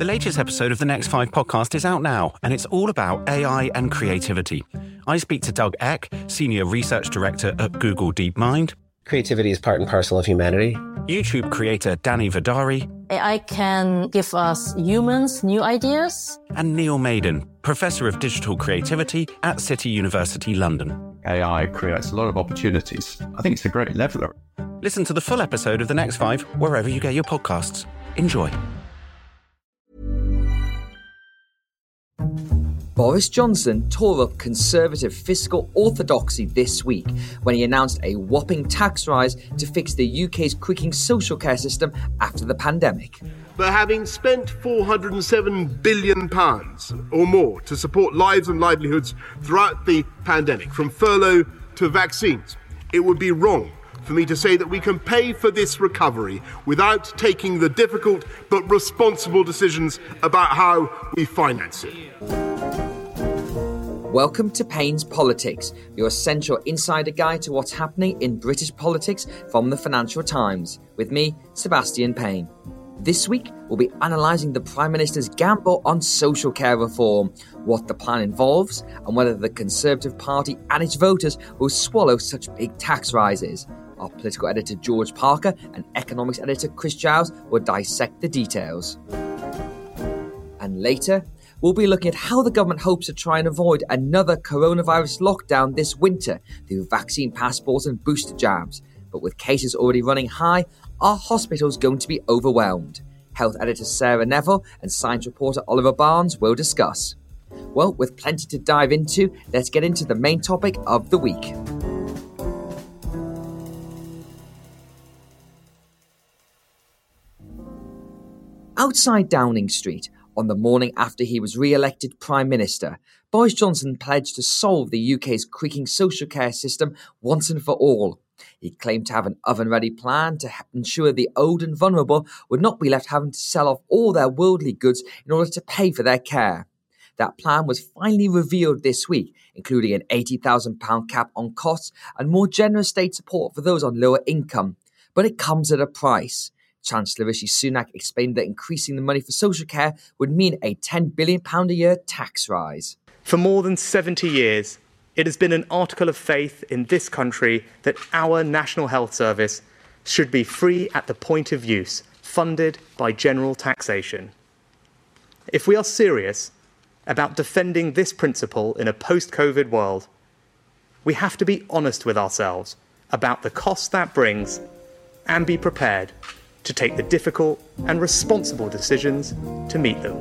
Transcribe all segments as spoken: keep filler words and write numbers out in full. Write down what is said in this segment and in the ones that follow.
The latest episode of the Next Five podcast is out now, and it's all about A I and creativity. I speak to Doug Eck, Senior Research Director at Google DeepMind. Creativity is part and parcel of humanity. YouTube creator Danny Vidari. A I can give us humans new ideas. And Neil Maiden, Professor of Digital Creativity at City University London. A I creates a lot of opportunities. I think it's a great leveller. Listen to the full episode of The Next Five wherever you get your podcasts. Enjoy. Boris Johnson tore up Conservative fiscal orthodoxy this week when he announced a whopping tax rise to fix the U K's creaking social care system after the pandemic. But having spent four hundred seven billion pounds or more to support lives and livelihoods throughout the pandemic, from furlough to vaccines, it would be wrong for me to say that we can pay for this recovery without taking the difficult but responsible decisions about how we finance it. Welcome to Payne's Politics, your essential insider guide to what's happening in British politics from the Financial Times, with me, Sebastian Payne. This week, we'll be analysing the Prime Minister's gamble on social care reform, what the plan involves, and whether the Conservative Party and its voters will swallow such big tax rises. Our political editor George Parker and economics editor Chris Giles will dissect the details. And later, we'll be looking at how the government hopes to try and avoid another coronavirus lockdown this winter through vaccine passports and booster jabs. But with cases already running high, are hospitals going to be overwhelmed? Health editor Sarah Neville and science reporter Oliver Barnes will discuss. Well, with plenty to dive into, let's get into the main topic of the week. Outside Downing Street, on the morning after he was re-elected Prime Minister, Boris Johnson pledged to solve the U K's creaking social care system once and for all. He claimed to have an oven-ready plan to ensure the old and vulnerable would not be left having to sell off all their worldly goods in order to pay for their care. That plan was finally revealed this week, including an eighty thousand pounds cap on costs and more generous state support for those on lower income. But it comes at a price. Chancellor Rishi Sunak explained that increasing the money for social care would mean a ten billion pounds a year tax rise. For more than seventy years, it has been an article of faith in this country that our National Health Service should be free at the point of use, funded by general taxation. If we are serious about defending this principle in a post-COVID world, we have to be honest with ourselves about the cost that brings and be prepared to take the difficult and responsible decisions to meet them.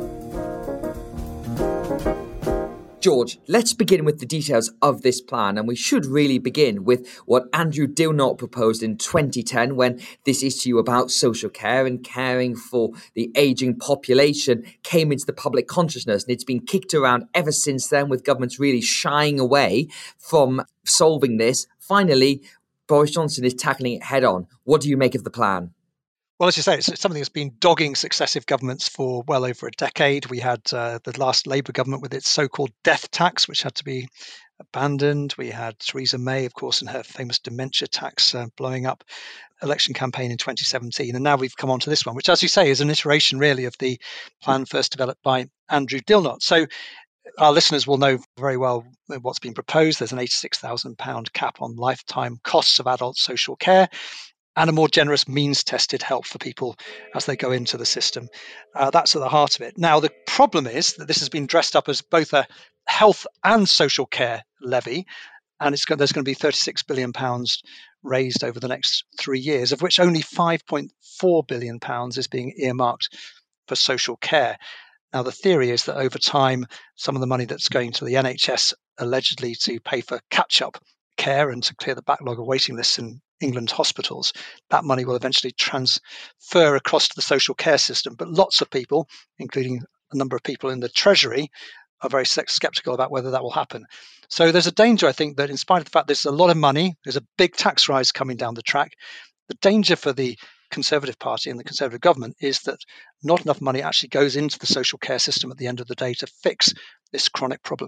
George, let's begin with the details of this plan, and we should really begin with what Andrew Dilnot proposed in twenty ten when this issue about social care and caring for the ageing population came into the public consciousness, and it's been kicked around ever since then, with governments really shying away from solving this. Finally, Boris Johnson is tackling it head on. What do you make of the plan? Well, as you say, it's something that's been dogging successive governments for well over a decade. We had uh, the last Labour government with its so-called death tax, which had to be abandoned. We had Theresa May, of course, and her famous dementia tax uh, blowing up election campaign in twenty seventeen. And now we've come on to this one, which, as you say, is an iteration really of the plan first developed by Andrew Dilnot. So our listeners will know very well what's been proposed. There's an eighty-six thousand pounds cap on lifetime costs of adult social care, and a more generous means-tested help for people as they go into the system. Uh, that's at the heart of it. Now, the problem is that this has been dressed up as both a health and social care levy, and it's got, there's going to be thirty-six billion pounds raised over the next three years, of which only five point four billion pounds is being earmarked for social care. Now, the theory is that over time, some of the money that's going to the N H S allegedly to pay for catch-up care and to clear the backlog of waiting lists in England's hospitals, that money will eventually transfer across to the social care system. But lots of people, including a number of people in the Treasury, are very sceptical about whether that will happen. So there's a danger, I think, that in spite of the fact there's a lot of money, there's a big tax rise coming down the track, the danger for the Conservative Party and the Conservative government is that not enough money actually goes into the social care system at the end of the day to fix this chronic problem.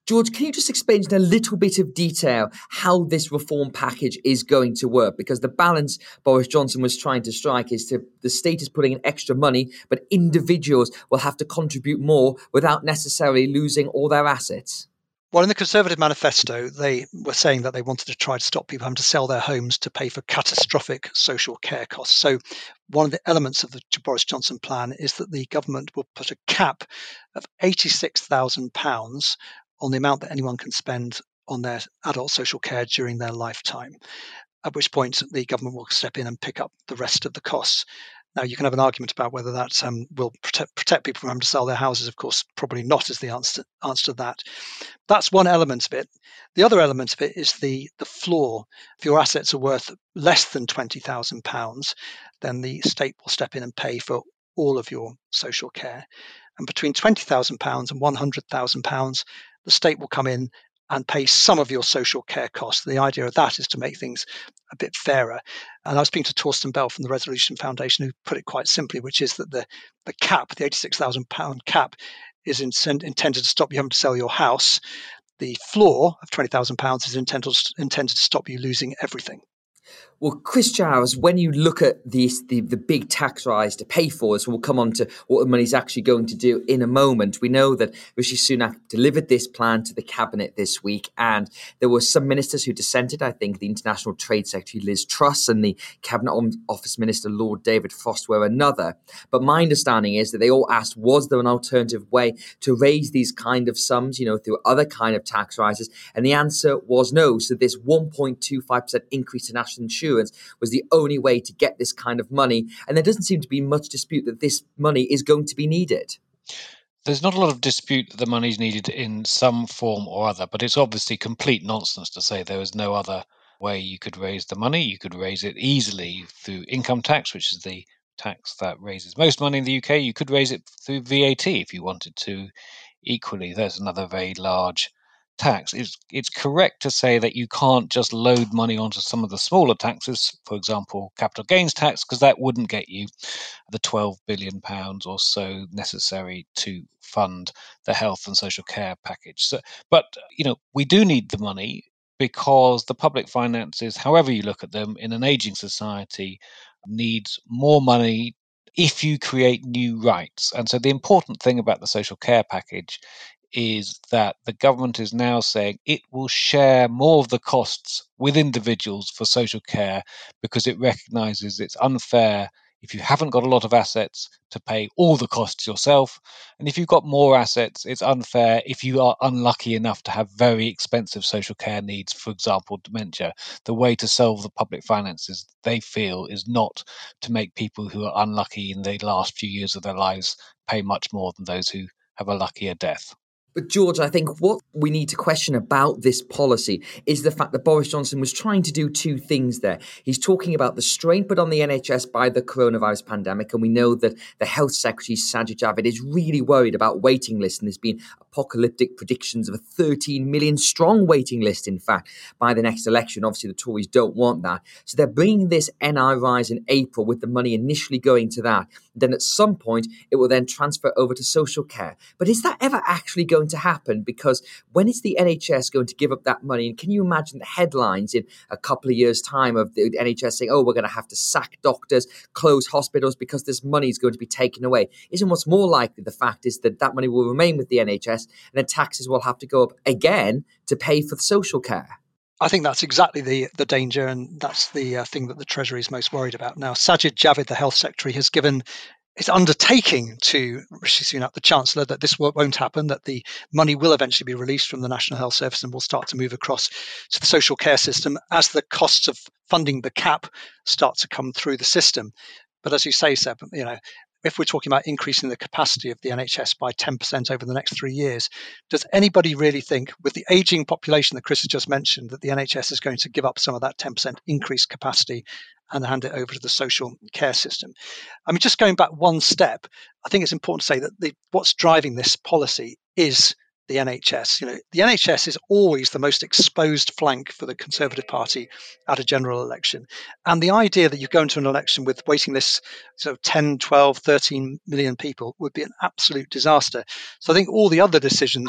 George, can you just explain in a little bit of detail how this reform package is going to work? Because the balance Boris Johnson was trying to strike is to the state is putting in extra money, but individuals will have to contribute more without necessarily losing all their assets. Well, in the Conservative manifesto, they were saying that they wanted to try to stop people having to sell their homes to pay for catastrophic social care costs. So one of the elements of the Boris Johnson plan is that the government will put a cap of eighty-six thousand pounds on the amount that anyone can spend on their adult social care during their lifetime, at which point the government will step in and pick up the rest of the costs. Now, you can have an argument about whether that um, will protect, protect people from having to sell their houses. Of course, probably not is the answer, answer to that. That's one element of it. The other element of it is the, the floor. If your assets are worth less than twenty thousand pounds, then the state will step in and pay for all of your social care. And between twenty thousand pounds and one hundred thousand pounds, the state will come in and pay some of your social care costs. The idea of that is to make things a bit fairer. And I was speaking to Torsten Bell from the Resolution Foundation, who put it quite simply, which is that the, the cap, the eighty-six thousand pounds cap, is in, intended to stop you having to sell your house. The floor of twenty thousand pounds is intended, intended to stop you losing everything. Well, Chris Giles, when you look at these, the, the big tax rise to pay for this, we'll come on to what the money's actually going to do in a moment. We know that Rishi Sunak delivered this plan to the cabinet this week, and there were some ministers who dissented. I think the International Trade Secretary Liz Truss and the Cabinet Office Minister Lord David Frost were another. But my understanding is that they all asked, was there an alternative way to raise these kind of sums, you know, through other kind of tax rises? And the answer was no. So this one point two five percent increase to national insurance was the only way to get this kind of money. And there doesn't seem to be much dispute that this money is going to be needed. There's not a lot of dispute that the money is needed in some form or other, but it's obviously complete nonsense to say there is no other way you could raise the money. You could raise it easily through income tax, which is the tax that raises most money in the U K. You could raise it through V A T if you wanted to. Equally, there's another very large tax. It's, it's correct to say that you can't just load money onto some of the smaller taxes, for example, capital gains tax, because that wouldn't get you the twelve billion pounds or so necessary to fund the health and social care package. So, but, you know, we do need the money because the public finances, however you look at them, in an aging society, needs more money if you create new rights. And so the important thing about the social care package is that the government is now saying it will share more of the costs with individuals for social care because it recognises it's unfair if you haven't got a lot of assets to pay all the costs yourself. And if you've got more assets, it's unfair if you are unlucky enough to have very expensive social care needs, for example, dementia. The way to solve the public finances, they feel, is not to make people who are unlucky in the last few years of their lives pay much more than those who have a luckier death. But George, I think what we need to question about this policy is the fact that Boris Johnson was trying to do two things there. He's talking about the strain put on the N H S by the coronavirus pandemic, and we know that the Health Secretary, Sajid Javid, is really worried about waiting lists, and there's been apocalyptic predictions of a thirteen million strong waiting list, in fact, by the next election. Obviously, the Tories don't want that. So they're bringing this N I rise in April with the money initially going to that. Then at some point, it will then transfer over to social care. But is that ever actually going to happen? Because when is the N H S going to give up that money? And can you imagine the headlines in a couple of years' time of the N H S saying, oh, we're going to have to sack doctors, close hospitals because this money is going to be taken away? Isn't what's more likely the fact is that that money will remain with the N H S and then taxes will have to go up again to pay for the social care? I think that's exactly the the danger, and that's the uh, thing that the Treasury is most worried about. Now, Sajid Javid, the Health Secretary, has given his undertaking to Rishi Sunak, the Chancellor, that this won't happen, that the money will eventually be released from the National Health Service and will start to move across to the social care system as the costs of funding the cap start to come through the system. But as you say, Seb, you know, if we're talking about increasing the capacity of the N H S by ten percent over the next three years, does anybody really think, with the ageing population that Chris has just mentioned, that the N H S is going to give up some of that ten percent increased capacity and hand it over to the social care system? I mean, just going back one step, I think it's important to say that the, what's driving this policy is the N H S. You know, the N H S is always the most exposed flank for the Conservative Party at a general election. And the idea that you go into an election with waiting lists, so ten, twelve, thirteen million people would be an absolute disaster. So I think all the other decisions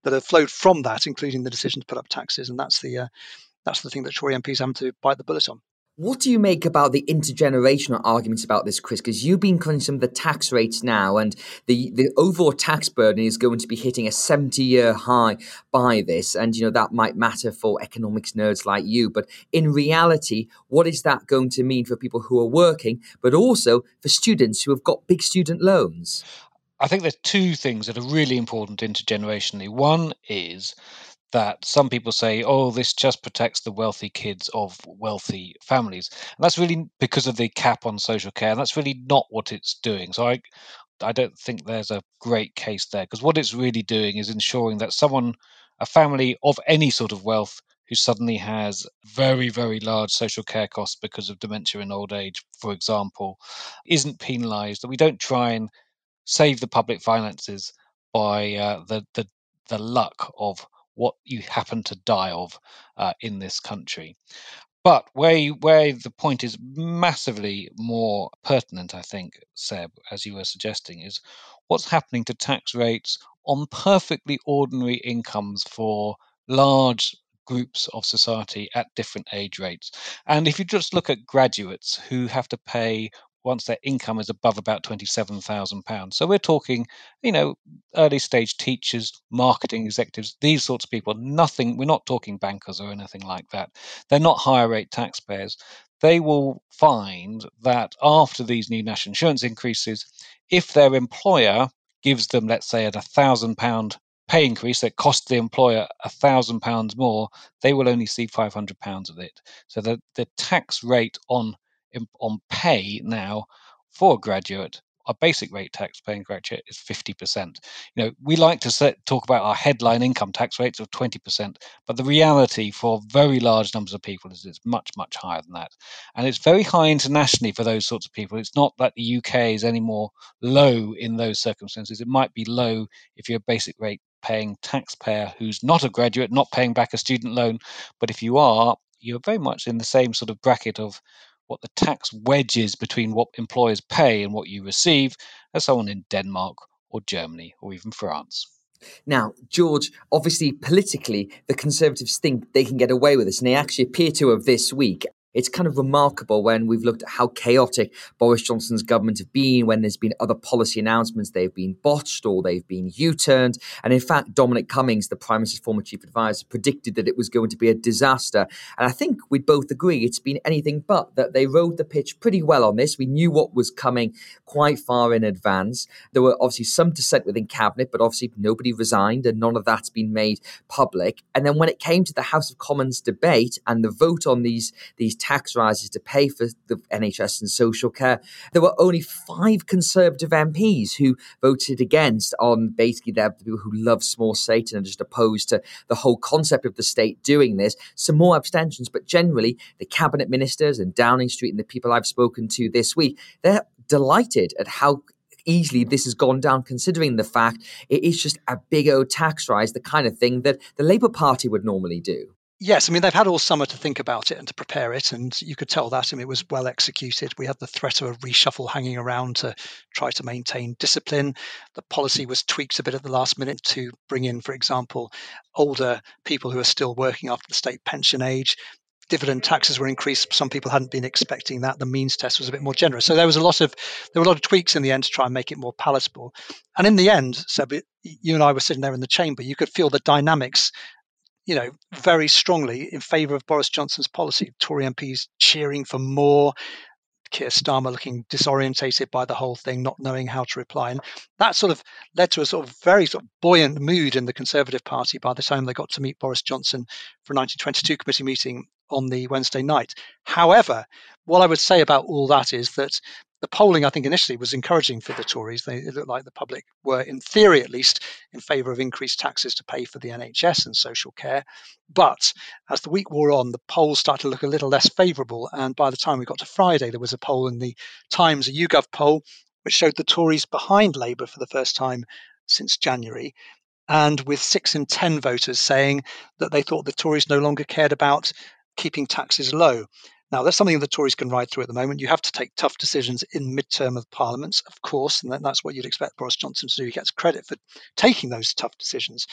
that have flowed from that, including the decision to put up taxes. And that's the uh, that's the thing that Tory M Ps have to bite the bullet on. What do you make about the intergenerational arguments about this, Chris? Because you've been cutting some of the tax rates now, and the, the overall tax burden is going to be hitting a seventy-year high by this. And, you know, that might matter for economics nerds like you. But in reality, what is that going to mean for people who are working, but also for students who have got big student loans? I think there's two things that are really important intergenerationally. One is that some people say, oh, this just protects the wealthy kids of wealthy families. And that's really because of the cap on social care. And that's really not what it's doing. So I, I don't think there's a great case there, because what it's really doing is ensuring that someone, a family of any sort of wealth, who suddenly has very, very large social care costs because of dementia and old age, for example, isn't penalised, that we don't try and save the public finances by uh, the, the the luck of what you happen to die of uh, in this country. But where you, where the point is massively more pertinent, I think, Seb, as you were suggesting, is what's happening to tax rates on perfectly ordinary incomes for large groups of society at different age rates. And if you just look at graduates who have to pay once their income is above about twenty-seven thousand pounds. So we're talking, you know, early stage teachers, marketing executives, these sorts of people. Nothing, we're not talking bankers or anything like that. They're not higher rate taxpayers. They will find that after these new national insurance increases, if their employer gives them, let's say, at a thousand pound pay increase that costs the employer a thousand pounds more, they will only see five hundred pounds of it. So the, the tax rate on on pay now for a graduate, our basic rate tax paying graduate is fifty percent. You know, we like to set, talk about our headline income tax rates of twenty percent, but the reality for very large numbers of people is it's much, much higher than that. And it's very high internationally for those sorts of people. It's not that the U K is any more low in those circumstances. It might be low if you're a basic rate paying taxpayer who's not a graduate, not paying back a student loan. But if you are, you're very much in the same sort of bracket of what the tax wedge is between what employers pay and what you receive as someone in Denmark or Germany or even France. Now, George, obviously politically, the Conservatives think they can get away with this, and they actually appear to have this week. It's kind of remarkable when we've looked at how chaotic Boris Johnson's government have been, when there's been other policy announcements, they've been botched or they've been U-turned. And in fact, Dominic Cummings, the Prime Minister's former chief advisor, predicted that it was going to be a disaster. And I think we'd both agree it's been anything but, that they rode the pitch pretty well on this. We knew what was coming quite far in advance. There were obviously some dissent within cabinet, but obviously nobody resigned and none of that's been made public. And then when it came to the House of Commons debate and the vote on these, these tax rises to pay for the N H S and social care, there were only five Conservative M Ps who voted against on basically the people who love small state and are just opposed to the whole concept of the state doing this. Some more abstentions, but generally the cabinet ministers and Downing Street and the people I've spoken to this week, they're delighted at how easily this has gone down, considering the fact it is just a big old tax rise, the kind of thing that the Labour Party would normally do. Yes, I mean, they've had all summer to think about it and to prepare it, and you could tell that. I mean, it was well executed. We had the threat of a reshuffle hanging around to try to maintain discipline. The policy was tweaked a bit at the last minute to bring in, for example, older people who are still working after the state pension age. Dividend taxes were increased. Some people hadn't been expecting that. The means test was a bit more generous. So there was a lot of there were a lot of tweaks in the end to try and make it more palatable. And in the end, Seb, you and I were sitting there in the chamber. You could feel the dynamics, you know, very strongly in favour of Boris Johnson's policy. Tory M Ps cheering for more, Keir Starmer looking disorientated by the whole thing, not knowing how to reply. And that sort of led to a sort of very sort of buoyant mood in the Conservative Party by the time they got to meet Boris Johnson for a nineteen twenty-two committee meeting on the Wednesday night. However, what I would say about all that is that the polling, I think, initially was encouraging for the Tories. They, it looked like the public were, in theory at least, in favour of increased taxes to pay for the N H S and social care. But as the week wore on, the polls started to look a little less favourable. And by the time we got to Friday, there was a poll in the Times, a YouGov poll, which showed the Tories behind Labour for the first time since January, and with six in ten voters saying that they thought the Tories no longer cared about keeping taxes low. Now, that's something the Tories can ride through at the moment. You have to take tough decisions in midterm of parliaments, of course, and that's what you'd expect Boris Johnson to do. He gets credit for taking those tough decisions.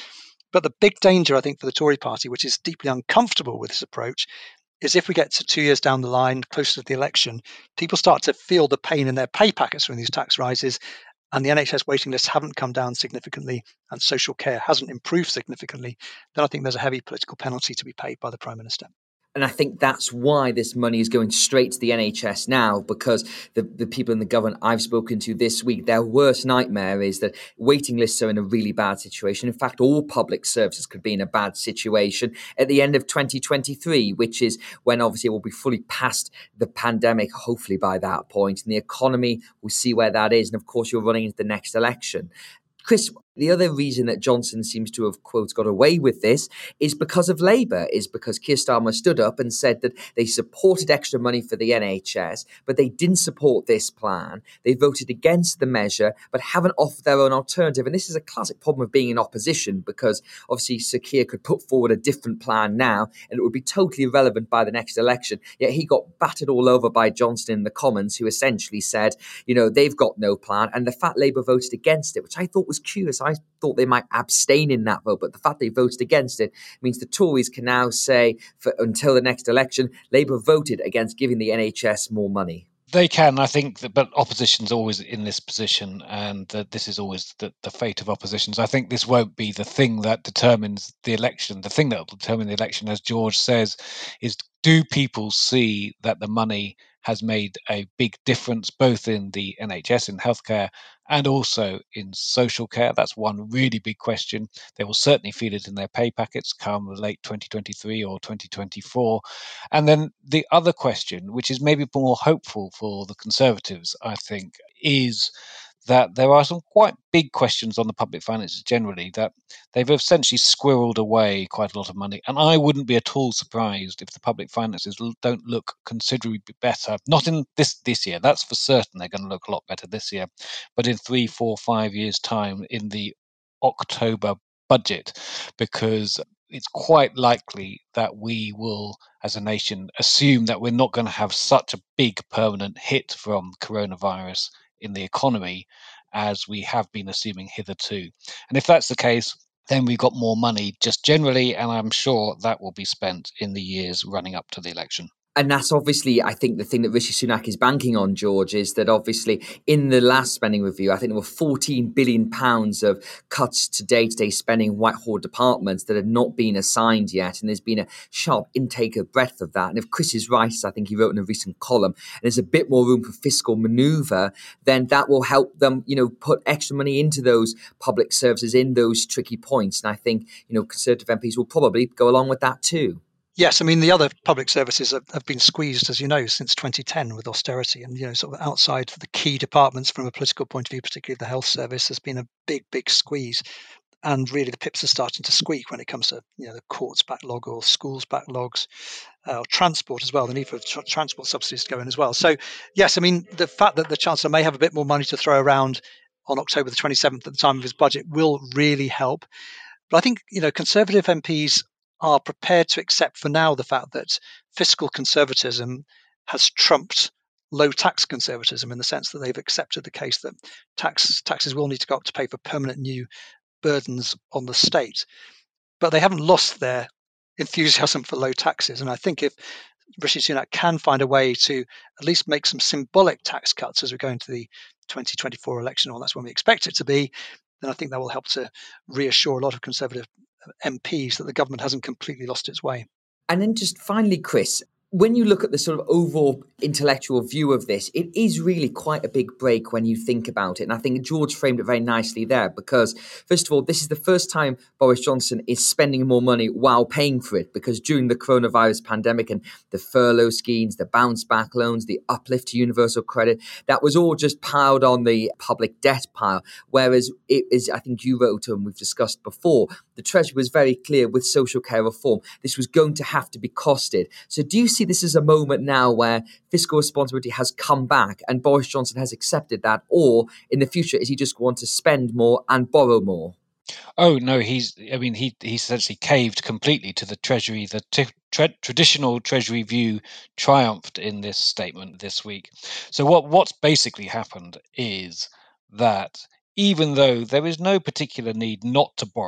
But the big danger, I think, for the Tory party, which is deeply uncomfortable with this approach, is if we get to two years down the line, closer to the election, people start to feel the pain in their pay packets from these tax rises, and the N H S waiting lists haven't come down significantly, and social care hasn't improved significantly, then I think there's a heavy political penalty to be paid by the Prime Minister. And I think that's why this money is going straight to the N H S now, because the, the people in the government I've spoken to this week, their worst nightmare is that waiting lists are in a really bad situation. In fact, all public services could be in a bad situation at the end of twenty twenty-three, which is when obviously we'll be fully past the pandemic, hopefully by that point. And the economy, we'll see where that is. And of course, you're running into the next election. Chris, the other reason that Johnson seems to have, quote, got away with this is because of Labour, is because Keir Starmer stood up and said that they supported extra money for the N H S, but they didn't support this plan. They voted against the measure, but haven't offered their own alternative. And this is a classic problem of being in opposition, because obviously Sir Keir could put forward a different plan now and it would be totally irrelevant by the next election. Yet he got battered all over by Johnson in the Commons, who essentially said, you know, they've got no plan. And the fact Labour voted against it, which I thought was curious. I thought they might abstain in that vote, but the fact they voted against it means the Tories can now say, for until the next election, Labour voted against giving the N H S more money. They can, I think, that, but opposition's always in this position, and uh, this is always the, the fate of oppositions. I think this won't be the thing that determines the election. The thing that will determine the election, as George says, is do people see that the money has made a big difference both in the N H S, in healthcare, and also in social care? That's one really big question. They will certainly feel it in their pay packets come late twenty twenty-three or twenty twenty-four. And then the other question, which is maybe more hopeful for the Conservatives, I think, is that there are some quite big questions on the public finances generally, that they've essentially squirreled away quite a lot of money. And I wouldn't be at all surprised if the public finances don't look considerably better. Not in this this year, that's for certain they're going to look a lot better this year, but in three, four, five years' time in the October budget, because it's quite likely that we will, as a nation, assume that we're not going to have such a big permanent hit from coronavirus in the economy as we have been assuming hitherto. And if that's the case, then we've got more money just generally, and I'm sure that will be spent in the years running up to the election. And that's obviously, I think, the thing that Rishi Sunak is banking on, George, is that obviously in the last spending review, I think there were fourteen billion pounds of cuts to day-to-day spending in Whitehall departments that had not been assigned yet. And there's been a sharp intake of breadth of that. And if Chris is right, as I think he wrote in a recent column, and there's a bit more room for fiscal manoeuvre, then that will help them, you know, put extra money into those public services in those tricky points. And I think, you know, Conservative M Ps will probably go along with that too. Yes, I mean, the other public services have, have been squeezed, as you know, since twenty ten with austerity, and, you know, sort of outside the key departments from a political point of view, particularly the health service, there's been a big, big squeeze. And really the pips are starting to squeak when it comes to, you know, the courts backlog or schools backlogs, uh, or transport as well, the need for tra- transport subsidies to go in as well. So, yes, I mean, the fact that the Chancellor may have a bit more money to throw around on October the twenty-seventh at the time of his budget will really help. But I think, you know, Conservative M Ps are prepared to accept for now the fact that fiscal conservatism has trumped low tax conservatism, in the sense that they've accepted the case that tax taxes will need to go up to pay for permanent new burdens on the state. But they haven't lost their enthusiasm for low taxes. And I think if Rishi Sunak can find a way to at least make some symbolic tax cuts as we go into the twenty twenty-four election, or that's when we expect it to be, then I think that will help to reassure a lot of Conservative M Ps that the government hasn't completely lost its way. And then just finally, Chris, when you look at the sort of overall intellectual view of this, it is really quite a big break when you think about it. And I think George framed it very nicely there, because, first of all, this is the first time Boris Johnson is spending more money while paying for it, because during the coronavirus pandemic and the furlough schemes, the bounce back loans, the uplift to universal credit, that was all just piled on the public debt pile. Whereas it is, I think you wrote, and we've discussed before, the Treasury was very clear with social care reform, this was going to have to be costed. So do you see this as a moment now where fiscal responsibility has come back and Boris Johnson has accepted that? Or in the future, is he just going to spend more and borrow more? Oh, no, he's, I mean, he he essentially caved completely to the Treasury. The t- tra- traditional Treasury view triumphed in this statement this week. So what what's basically happened is that even though there is no particular need not to borrow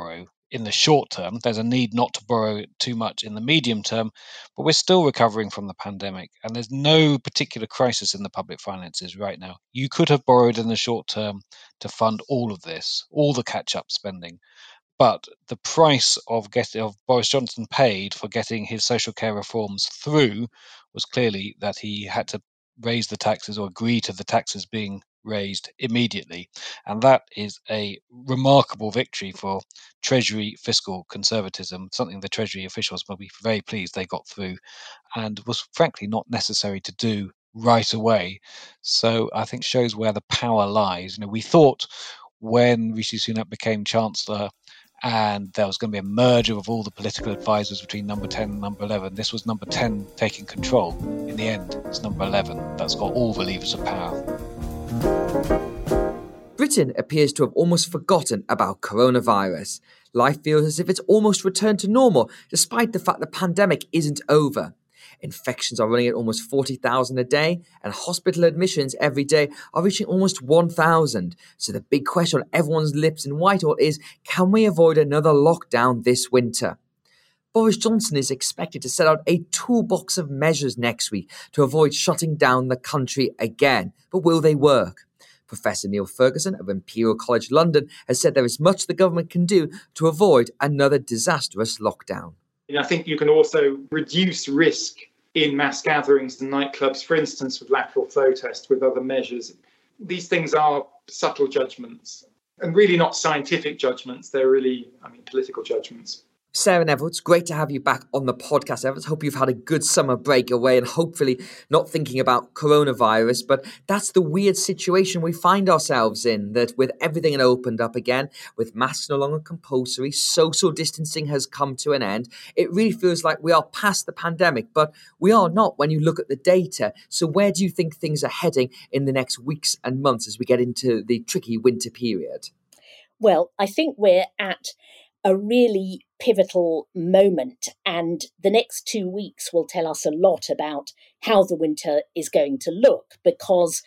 in the short term. There's a need not to borrow too much in the medium term, but we're still recovering from the pandemic, and there's no particular crisis in the public finances right now. You could have borrowed in the short term to fund all of this, all the catch-up spending. But the price of getting of Boris Johnson paid for getting his social care reforms through was clearly that he had to raise the taxes or agree to the taxes being raised immediately. And that is a remarkable victory for Treasury fiscal conservatism, something the Treasury officials will be very pleased they got through, and was frankly not necessary to do right away. So I think shows where the power lies. You know, we thought when Rishi Sunak became Chancellor and there was going to be a merger of all the political advisors between number ten and number eleven. This was number ten taking control. In the end, it's number eleven that's got all the levers of power. Britain appears to have almost forgotten about coronavirus. Life feels as if it's almost returned to normal, despite the fact the pandemic isn't over. Infections are running at almost forty thousand a day, and hospital admissions every day are reaching almost one thousand. So the big question on everyone's lips in Whitehall is, can we avoid another lockdown this winter? Boris Johnson is expected to set out a toolbox of measures next week to avoid shutting down the country again. But will they work? Professor Neil Ferguson of Imperial College London has said there is much the government can do to avoid another disastrous lockdown. I think you can also reduce risk in mass gatherings and nightclubs, for instance, with lateral flow tests, with other measures. These things are subtle judgments and really not scientific judgments. They're really, I mean, political judgments. Sarah Neville, it's great to have you back on the podcast. I hope you've had a good summer break away and hopefully not thinking about coronavirus. But that's the weird situation we find ourselves in, that with everything opened up again, with masks no longer compulsory, social distancing has come to an end. It really feels like we are past the pandemic, but we are not when you look at the data. So where do you think things are heading in the next weeks and months as we get into the tricky winter period? Well, I think we're at a really pivotal moment, and the next two weeks will tell us a lot about how the winter is going to look, because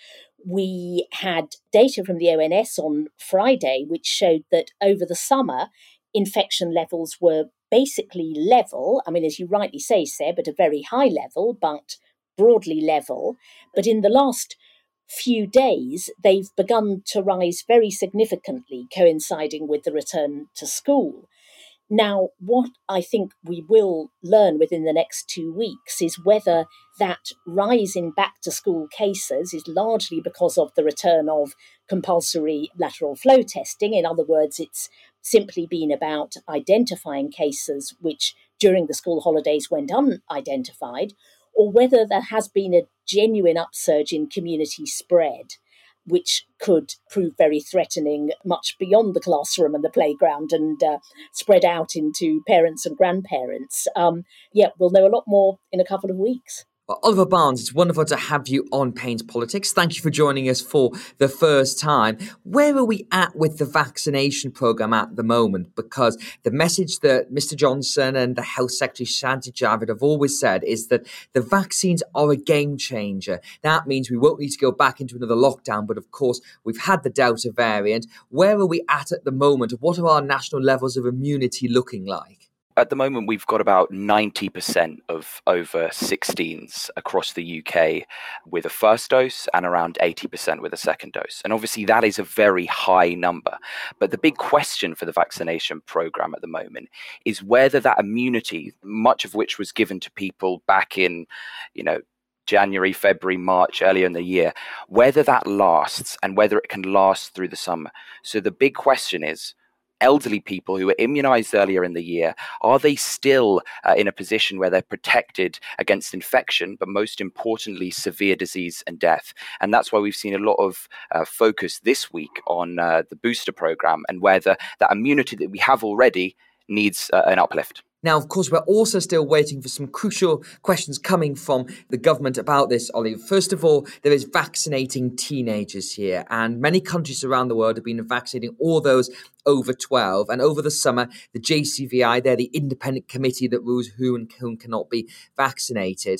we had data from the O N S on Friday which showed that over the summer infection levels were basically level. I mean, as you rightly say, Seb, at a very high level, but broadly level. But in the last few days, they've begun to rise very significantly, coinciding with the return to school. Now, what I think we will learn within the next two weeks is whether that rise in back-to-school cases is largely because of the return of compulsory lateral flow testing. In other words, it's simply been about identifying cases which during the school holidays went unidentified, or whether there has been a genuine upsurge in community spread, which could prove very threatening much beyond the classroom and the playground and uh, spread out into parents and grandparents. Um, yeah, we'll know a lot more in a couple of weeks. Well, Oliver Barnes, it's wonderful to have you on Payne's Politics. Thank you for joining us for the first time. Where are we at with the vaccination programme at the moment? Because the message that Mister Johnson and the Health Secretary Sajid Javid have always said is that the vaccines are a game changer. That means we won't need to go back into another lockdown. But of course, we've had the Delta variant. Where are we at at the moment? What are our national levels of immunity looking like? At the moment, we've got about ninety percent of over sixteens across the U K with a first dose and around eighty percent with a second dose. And obviously that is a very high number. But the big question for the vaccination programme at the moment is whether that immunity, much of which was given to people back in, you know, January, February, March, earlier in the year, whether that lasts and whether it can last through the summer. So the big question is, elderly people who were immunized earlier in the year, are they still uh, in a position where they're protected against infection, but most importantly, severe disease and death? And that's why we've seen a lot of uh, focus this week on uh, the booster program and whether that immunity that we have already needs uh, an uplift. Now, of course, we're also still waiting for some crucial questions coming from the government about this, Ollie. First of all, there is vaccinating teenagers here, and many countries around the world have been vaccinating all those over twelve. And over the summer, the J C V I, they're the independent committee that rules who and who cannot be vaccinated.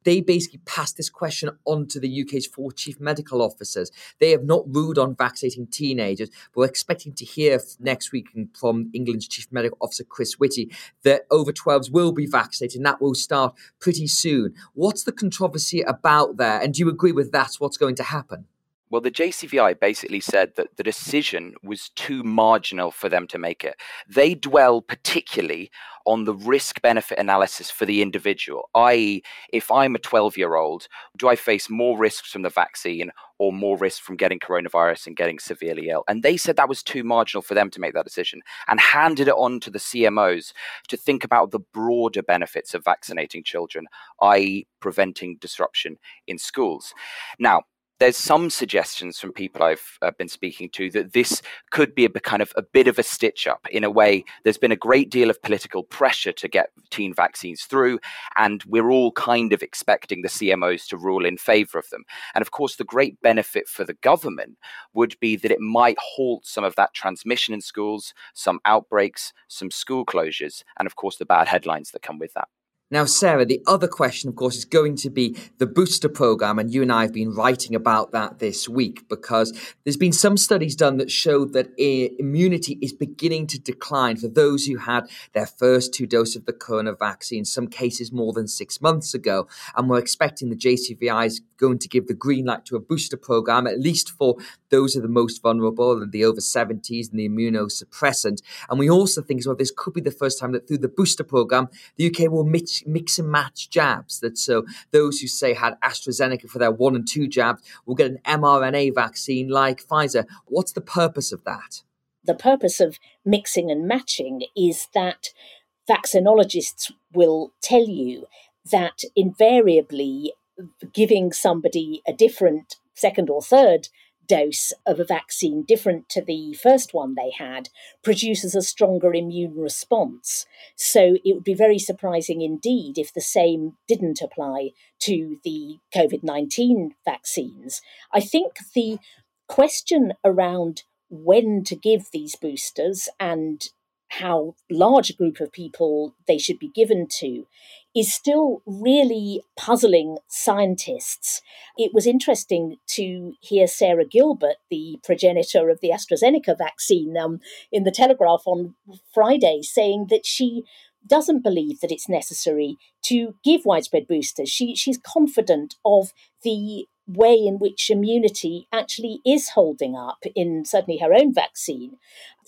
they basically passed this question on to the U K's four chief medical officers. They have not ruled on vaccinating teenagers, but we're expecting to hear next week from England's chief medical officer, Chris Whitty, that over twelves will be vaccinated, and that will start pretty soon. What's the controversy about there? And do you agree with that's what's going to happen? Well, the J C V I basically said that the decision was too marginal for them to make it. They dwell particularly on the risk-benefit analysis for the individual, that is, if I'm a twelve-year-old, do I face more risks from the vaccine or more risks from getting coronavirus and getting severely ill? And they said that was too marginal for them to make that decision and handed it on to the C M Os to think about the broader benefits of vaccinating children, that is preventing disruption in schools. Now, there's some suggestions from people I've uh, been speaking to that this could be a kind of a bit of a stitch up. In a way, there's been a great deal of political pressure to get teen vaccines through, and we're all kind of expecting the C M Os to rule in favor of them. And of course, the great benefit for the government would be that it might halt some of that transmission in schools, some outbreaks, some school closures, and of course, the bad headlines that come with that. Now, Sarah, the other question, of course, is going to be the booster program. And you and I have been writing about that this week because there's been some studies done that show that immunity is beginning to decline for those who had their first two doses of the corona vaccine, some cases more than six months ago. And we're expecting the J C V I is going to give the green light to a booster program, at least for those who are the most vulnerable and the over seventies and the immunosuppressant. And we also think as well, this could be the first time that through the booster program, the U K will mix, mix and match jabs. That so those who say had AstraZeneca for their one and two jabs will get an mRNA vaccine like Pfizer. What's the purpose of that? The purpose of mixing and matching is that vaccinologists will tell you that invariably giving somebody a different second or third dose of a vaccine different to the first one they had produces a stronger immune response. So it would be very surprising indeed if the same didn't apply to the COVID nineteen vaccines. I think the question around when to give these boosters and how large a group of people they should be given to is still really puzzling scientists. It was interesting to hear Sarah Gilbert, the progenitor of the AstraZeneca vaccine, um, in the Telegraph on Friday, saying that she doesn't believe that it's necessary to give widespread boosters. She, she's confident of the way in which immunity actually is holding up in certainly her own vaccine.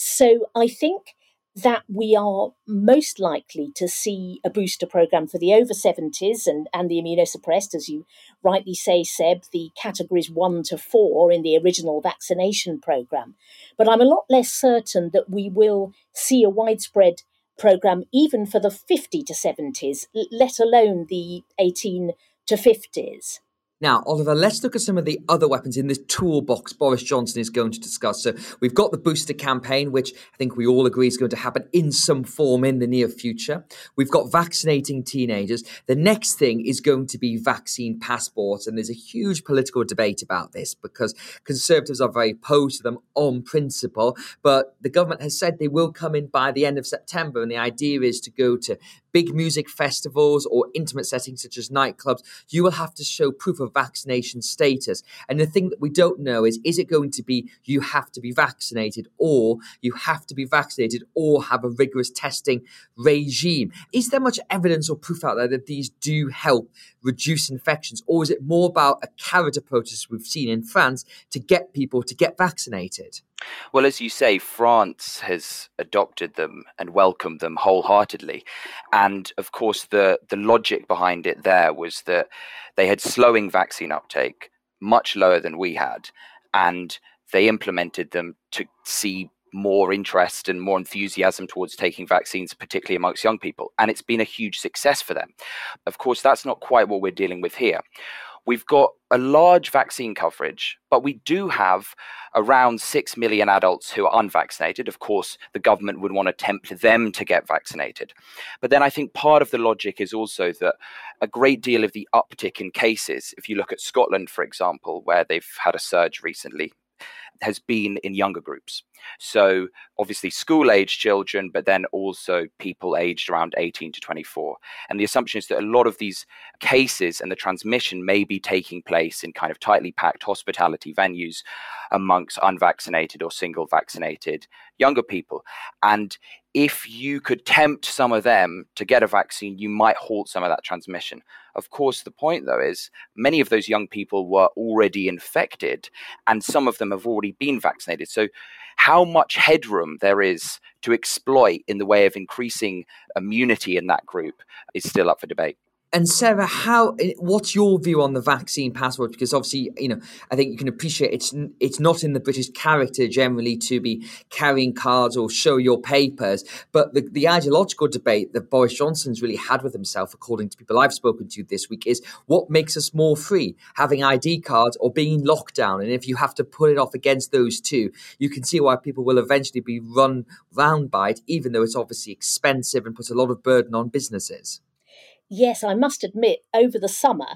So I think that we are most likely to see a booster program for the over seventies and, and the immunosuppressed, as you rightly say, Seb, the categories one to four in the original vaccination program. But I'm a lot less certain that we will see a widespread program even for the fifty to seventies, let alone the eighteen to fifties. Now, Oliver, let's look at some of the other weapons in this toolbox Boris Johnson is going to discuss. So we've got the booster campaign, which I think we all agree is going to happen in some form in the near future. We've got vaccinating teenagers. The next thing is going to be vaccine passports. And there's a huge political debate about this because Conservatives are very opposed to them on principle. But the government has said they will come in by the end of September. And the idea is to go to big music festivals or intimate settings such as nightclubs. You will have to show proof of vaccination status. And the thing that we don't know is, is it going to be you have to be vaccinated or you have to be vaccinated or have a rigorous testing regime? Is there much evidence or proof out there that these do help reduce infections? Or is it more about a carrot approach as we've seen in France to get people to get vaccinated? Well, as you say, France has adopted them and welcomed them wholeheartedly. And of course, the, the logic behind it there was that they had slowing vaccine uptake, much lower than we had. And they implemented them to see more interest and more enthusiasm towards taking vaccines, particularly amongst young people. And it's been a huge success for them. Of course, that's not quite what we're dealing with here. We've got a large vaccine coverage, but we do have around six million adults who are unvaccinated. Of course, the government would want to tempt them to get vaccinated. But then I think part of the logic is also that a great deal of the uptick in cases, if you look at Scotland, for example, where they've had a surge recently, has been in younger groups. So obviously school-age children, but then also people aged around eighteen to twenty-four. And the assumption is that a lot of these cases and the transmission may be taking place in kind of tightly packed hospitality venues amongst unvaccinated or single vaccinated younger people. And if you could tempt some of them to get a vaccine, you might halt some of that transmission. Of course, the point, though, is many of those young people were already infected and some of them have already been vaccinated. So how much headroom there is to exploit in the way of increasing immunity in that group is still up for debate. And Sarah, how? What's your view on the vaccine passport? Because obviously, you know, I think you can appreciate it's it's not in the British character generally to be carrying cards or show your papers. But the, the ideological debate that Boris Johnson's really had with himself, according to people I've spoken to this week, is what makes us more free, having I D cards or being in lockdown. And if you have to put it off against those two, you can see why people will eventually be run round by it, even though it's obviously expensive and puts a lot of burden on businesses. Yes, I must admit, over the summer,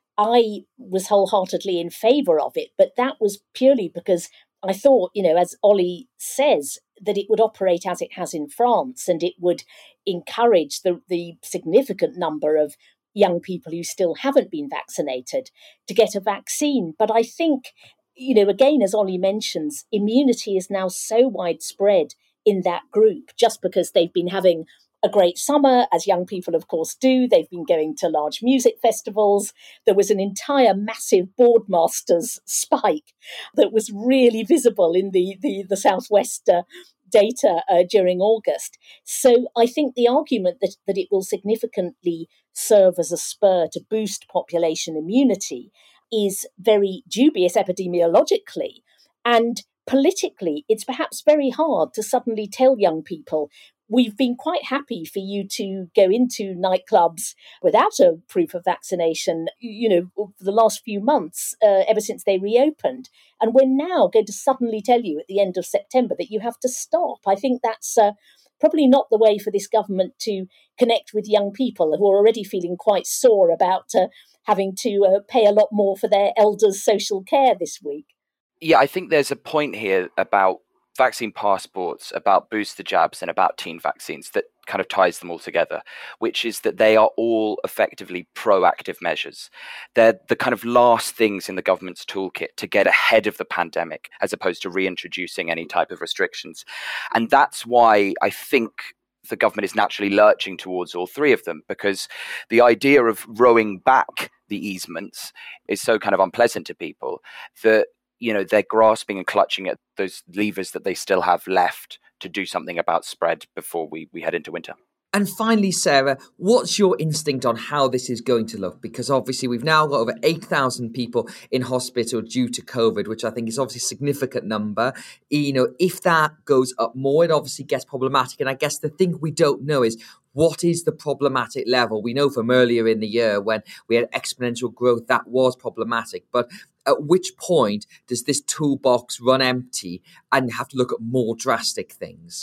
I was wholeheartedly in favour of it, but that was purely because I thought, you know, as Ollie says, that it would operate as it has in France and it would encourage the, the significant number of young people who still haven't been vaccinated to get a vaccine. But I think, you know, again, as Ollie mentions, immunity is now so widespread in that group just because they've been having a great summer, as young people, of course, do. They've been going to large music festivals. There was an entire massive Boardmasters spike that was really visible in the, the, the Southwest uh, data uh, during August. So I think the argument that, that it will significantly serve as a spur to boost population immunity is very dubious epidemiologically. And politically, it's perhaps very hard to suddenly tell young people, we've been quite happy for you to go into nightclubs without a proof of vaccination, you know, for the last few months, uh, ever since they reopened. And we're now going to suddenly tell you at the end of September that you have to stop. I think that's uh, probably not the way for this government to connect with young people who are already feeling quite sore about uh, having to uh, pay a lot more for their elders' social care this week. Yeah, I think there's a point here about vaccine passports, about booster jabs and about teen vaccines that kind of ties them all together, which is that they are all effectively proactive measures. They're the kind of last things in the government's toolkit to get ahead of the pandemic, as opposed to reintroducing any type of restrictions. And that's why I think the government is naturally lurching towards all three of them, because the idea of rowing back the easements is so kind of unpleasant to people that, you know, they're grasping and clutching at those levers that they still have left to do something about spread before we, we head into winter. And finally, Sarah, what's your instinct on how this is going to look? Because obviously we've now got over eight thousand people in hospital due to COVID, which I think is obviously a significant number. You know, if that goes up more, it obviously gets problematic. And I guess the thing we don't know is, what is the problematic level? We know from earlier in the year when we had exponential growth, that was problematic. But at which point does this toolbox run empty and have to look at more drastic things?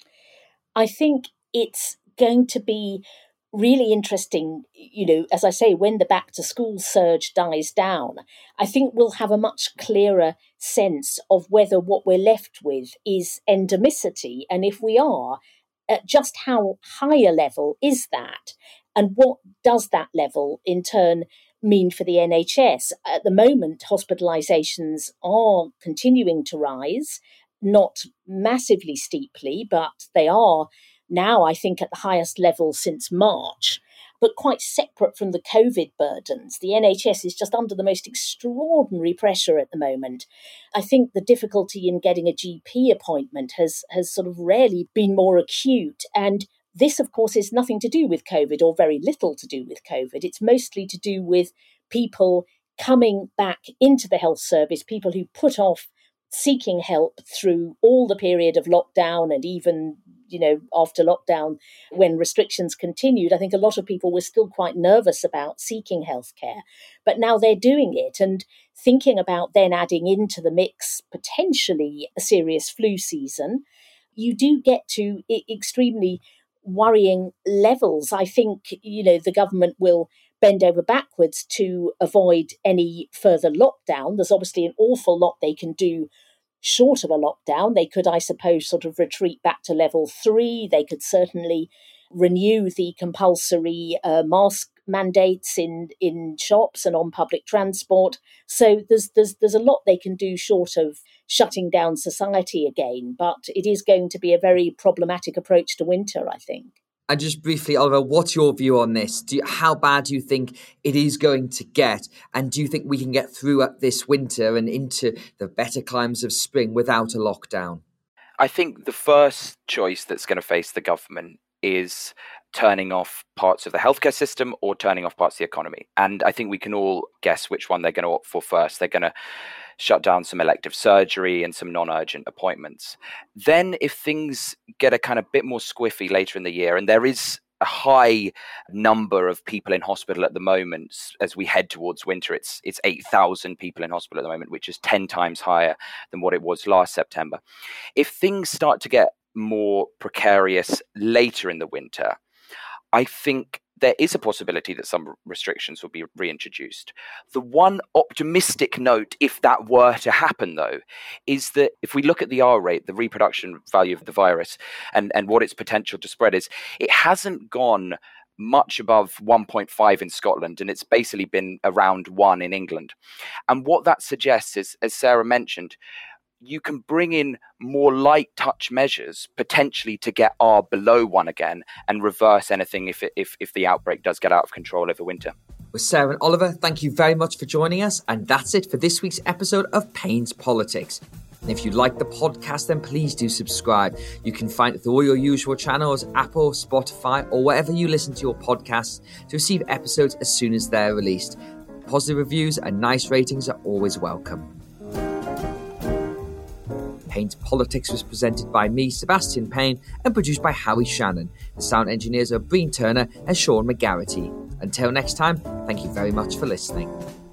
I think it's going to be really interesting, you know, as I say, when the back to school surge dies down, I think we'll have a much clearer sense of whether what we're left with is endemicity. And if we are, at just how high a level is that? And what does that level in turn mean for the N H S? At the moment, hospitalisations are continuing to rise, not massively steeply, but they are now, I think, at the highest level since March, but quite separate from the COVID burdens. The N H S is just under the most extraordinary pressure at the moment. I think the difficulty in getting a G P appointment has, has sort of rarely been more acute. And this, of course, is nothing to do with COVID, or very little to do with COVID. It's mostly to do with people coming back into the health service, people who put off seeking help through all the period of lockdown and even, you know, after lockdown, when restrictions continued. I think a lot of people were still quite nervous about seeking healthcare, but now they're doing it and thinking about then adding into the mix potentially a serious flu season. You do get to extremely worrying levels. I think, you know, the government will bend over backwards to avoid any further lockdown. There's obviously an awful lot they can do short of a lockdown. They could, I suppose, sort of retreat back to level three. They could certainly renew the compulsory uh, mask mandates in, in shops and on public transport. So there's there's there's a lot they can do short of shutting down society again. But it is going to be a very problematic approach to winter, I think. And just briefly, Oliver, what's your view on this? Do you, how bad do you think it is going to get? And do you think we can get through this winter and into the better climes of spring without a lockdown? I think the first choice that's going to face the government is turning off parts of the healthcare system or turning off parts of the economy. And I think we can all guess which one they're going to opt for first. They're going to shut down some elective surgery and some non-urgent appointments. Then if things get a kind of bit more squiffy later in the year, and there is a high number of people in hospital at the moment as we head towards winter, it's it's eight thousand people in hospital at the moment, which is ten times higher than what it was last September. If things start to get more precarious later in the winter, I think there is a possibility that some restrictions will be reintroduced. The one optimistic note, if that were to happen, though, is that if we look at the R rate, the reproduction value of the virus, and, and what its potential to spread is, it hasn't gone much above one point five in Scotland, and it's basically been around one in England. And what that suggests is, as Sarah mentioned, you can bring in more light touch measures potentially to get R below one again and reverse anything if it, if if the outbreak does get out of control over winter. Well, Sarah and Oliver, thank you very much for joining us. And that's it for this week's episode of Payne's Politics. And if you like the podcast, then please do subscribe. You can find it through all your usual channels, Apple, Spotify, or wherever you listen to your podcasts to receive episodes as soon as they're released. Positive reviews and nice ratings are always welcome. Payne's Politics was presented by me, Sebastian Payne, and produced by Harry Shannon. The sound engineers are Breen Turner and Sean McGarrity. Until next time, thank you very much for listening.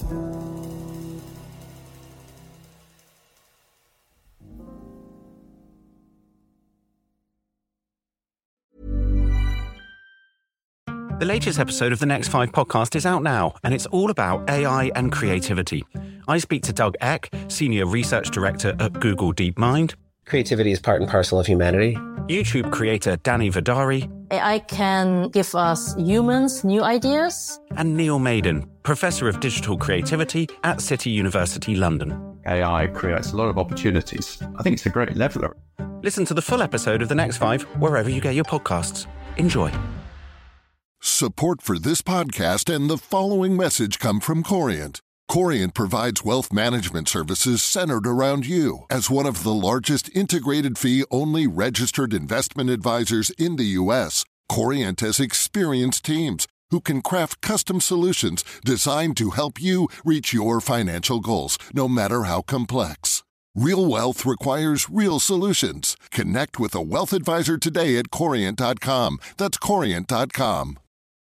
The latest episode of the Next Five podcast is out now, and it's all about A I and creativity. I speak to Doug Eck, Senior Research Director at Google DeepMind. Creativity is part and parcel of humanity. YouTube creator Danny Vidari. A I can give us humans new ideas. And Neil Maiden, Professor of Digital Creativity at City University London. A I creates a lot of opportunities. I think it's a great leveler. Listen to the full episode of The Next Five wherever you get your podcasts. Enjoy. Support for this podcast and the following message come from Corient. Corient provides wealth management services centered around you. As one of the largest integrated fee-only registered investment advisors in the U S, Corient has experienced teams who can craft custom solutions designed to help you reach your financial goals, no matter how complex. Real wealth requires real solutions. Connect with a wealth advisor today at Corient dot com. That's Corient dot com.